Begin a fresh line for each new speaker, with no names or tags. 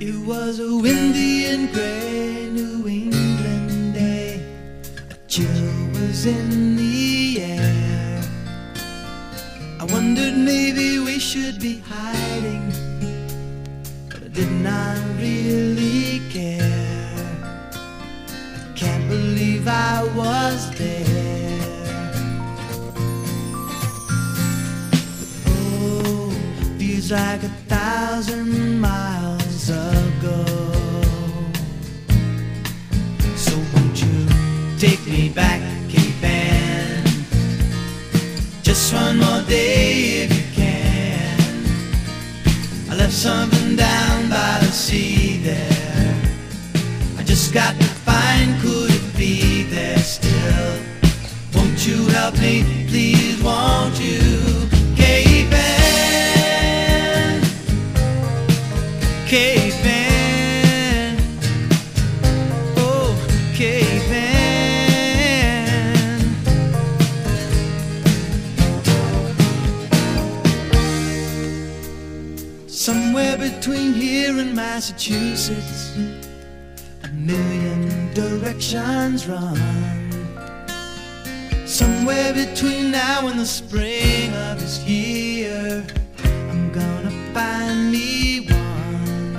It was a windy and gray New England day. A chill was in the air. I wondered maybe we should be hiding, but I did not really care. I can't believe I was there. Oh, feels like 1,000 miles ago. So won't you take me back, Cape Ann? Just one more day if you can. I left something down by the sea there. I just got to find, could it be there still? Won't you help me, please, won't you? Cape Ann, Cape Ann, oh, Cape Ann. Somewhere between here and Massachusetts, a million directions run. Somewhere between now and the spring of this year,